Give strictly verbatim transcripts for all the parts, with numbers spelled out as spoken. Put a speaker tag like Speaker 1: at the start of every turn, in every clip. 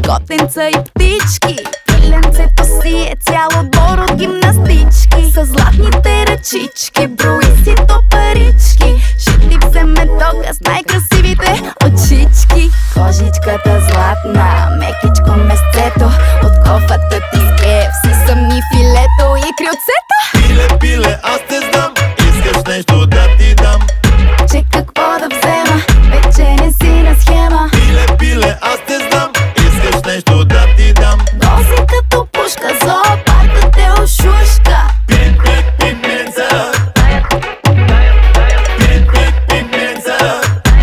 Speaker 1: котенца и птички. Пиленцето си е цял отбор от гимнастички. С златните ръчички брои си то парички. Ще ти вземе тога с най-красивите очички. Кожичката златна, мекичко месцето. От кофата ти с кеф си съмни филето и крилцета.
Speaker 2: Пиле, пиле, аз те знам, искаш нещо да ти дам.
Speaker 1: Че какво да взема, вече не си на схема.
Speaker 2: Пиле, пиле, аз те знам, искаш нещо да ти дам.
Speaker 1: Дози като пушка, зоопарка те ошушка.
Speaker 2: Пин, пин, пин, пинца. Пин, пин, пин, пинца.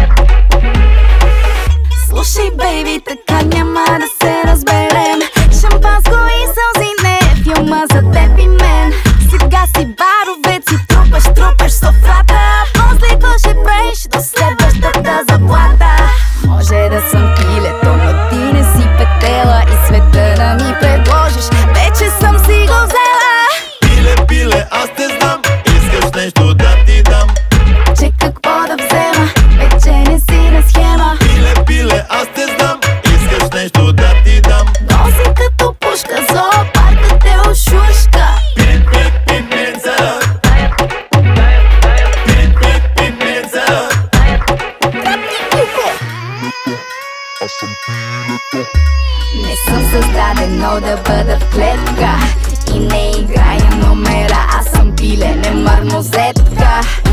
Speaker 1: Слушай, бейби, така няма да се разберем. Шампанско и сълзи не е филма за теб и мен. Сега си баровец и трупаш, трупаш софата. После какво ще правиш до следващата заплата? Може да съм пилето, но ти не си петела. И света да ми предложиш, вече съм си го взела.
Speaker 2: Пиле, пиле, аз те знам, искаш нещо да ти дам.
Speaker 1: Че какво да взема, вече не си на схема.
Speaker 2: Пиле, пиле, аз те знам, искаш нещо да ти дам.
Speaker 1: Дози като пушка, зоопарка те ошушка.
Speaker 2: Пин, пин, пин, пинца. Пин, пин, пин, пинца.
Speaker 1: Не съм създадено да бъда в клетка и не играя номера, аз съм пиле, не мармозетка.